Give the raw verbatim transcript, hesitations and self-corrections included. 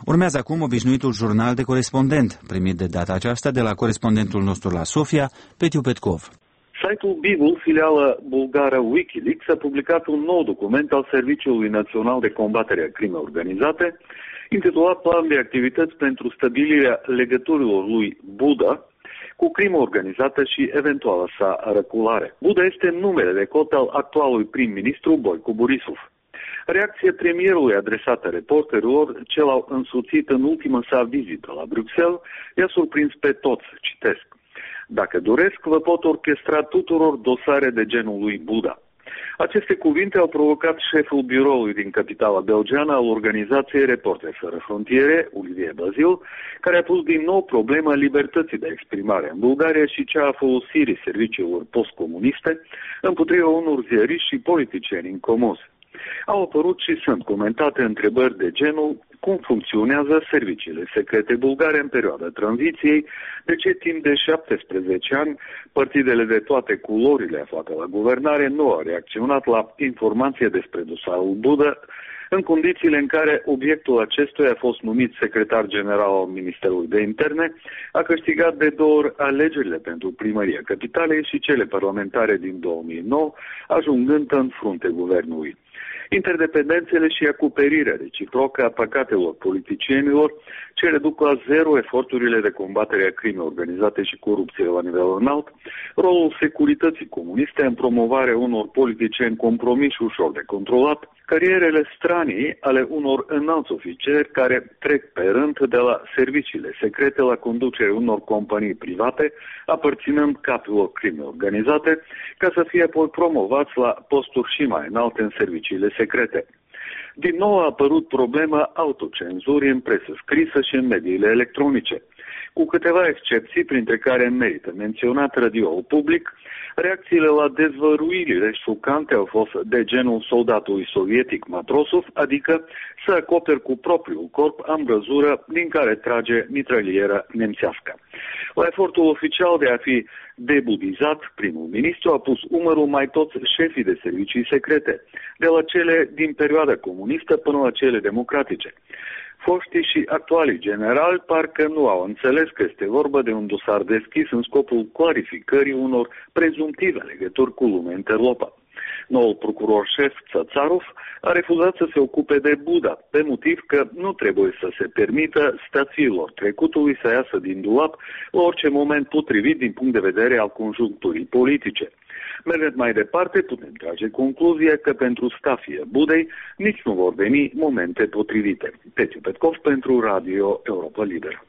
Urmează acum obișnuitul jurnal de corespondent, primit de data aceasta de la corespondentul nostru la Sofia, Petiu Petkov. Site-ul Bibul, filială bulgară Wikileaks, a publicat un nou document al Serviciului Național de Combatere a Crimei Organizate, intitulat Plan de activități pentru stabilirea legăturilor lui Buda cu crimă organizată și eventuala sa răculare. Buda este numele de cod al actualului prim-ministru Boico Borisov. Reacția premierului adresată reporterilor ce l-au însuțit în ultima sa vizită la Bruxelles i-a surprins pe toți, citesc. Dacă doresc, vă pot orchestra tuturor dosare de genul lui Buda. Aceste cuvinte au provocat șeful biroului din capitala belgeană al organizației Reporteri Fără Frontiere, Olivier Bazil, care a pus din nou problema libertății de exprimare în Bulgaria și cea a folosirii serviciilor postcomuniste împotriva unor ziariști și politicieni incomozi. Au apărut și sunt comentate întrebări de genul cum funcționează serviciile secrete bulgare în perioada tranziției, de ce timp de șaptesprezece ani partidele de toate culorile aflate la guvernare nu au reacționat la informație despre dosarul Buda, în condițiile în care obiectul acestuia a fost numit secretar general al Ministerului de Interne, a câștigat de două ori alegerile pentru primăria capitalei și cele parlamentare din două mii nouă, ajungând în frunte guvernului. Interdependențele și acoperirea reciprocă a păcatelor politicienilor ce reduc la zero eforturile de combatere a crimei organizate și corupției la nivel înalt, rolul securității comuniste în promovarea unor politicieni compromiși ușor de controlat, carierele stranii ale unor înalți ofițeri care trec pe rând de la serviciile secrete la conducerea unor companii private, aparținând capilor crimei organizate, ca să fie apoi promovați la posturi și mai înalte în serviciile secrete. Din nou a apărut problema autocenzurii în presă scrisă și în mediile electronice. Cu câteva excepții, printre care merită menționat radioul public, reacțiile la dezvăluirile șocante au fost de genul soldatului sovietic Matrosov, adică să acoperi cu propriul corp ambrăzură din care trage mitraliera nemțească. La efortul oficial de a fi debudizat, primul ministru a pus umărul mai toți șefii de servicii secrete, de la cele din perioada comunistă până la cele democratice. Foștii și actualii generali parcă nu au înțeles că este vorba de un dosar deschis în scopul clarificării unor prezumtive legături cu lumea interlopă. Noul procuror șef Țățarov a refuzat să se ocupe de Buda, pe motiv că nu trebuie să se permită stațiilor trecutului să iasă din dulap la orice moment potrivit din punct de vedere al conjuncturii politice. Mergând mai departe, putem trage concluzia că pentru stafie Budei nici nu vor veni momente potrivite. Petiu Petkov pentru Radio Europa Liberă.